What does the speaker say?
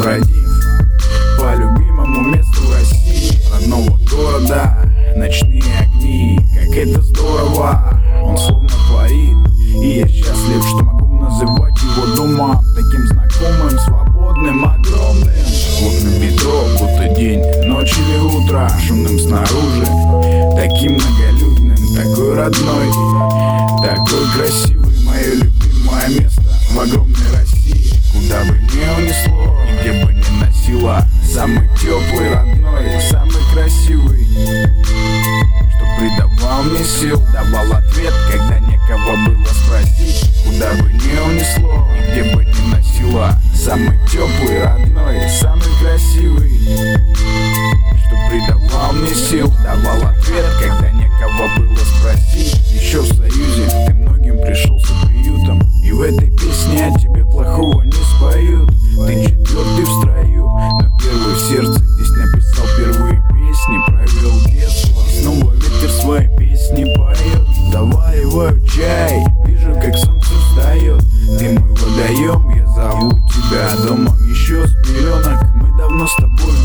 бродив по любимому месту России, родного города. Ночные огни, как это здорово, он словно творит. И я счастлив, что могу называть его домом, таким знакомым, свободным, огромным. Окна метро, будто день, ночь или утро, шумным снаружи, таким многолюдным, такой родной, такой красивый. Мое любимое место в огромной России, куда бы ни унесло и где бы ни носило. Самый теплый, родной, самый красивый, что придавал мне сил, давал ответ, когда некого было спросить. Куда бы ни унесло и где бы ни носило. Самый теплый, родной, самый красивый, что придавал мне сил, давал ответ, когда некого было спросить. Еще в Союзе ты многим пришелся приютом, и в этой песне о тебе плохого не споют. Ты четвертый в строю, но первый в сердце. Здесь написал первые песни, провел детство, и снова ветер свои песни поет. Завариваю чай, вижу, как солнце встает. Ты мой водоем, я зову тебя домом. Еще с пеленок мы давно с тобой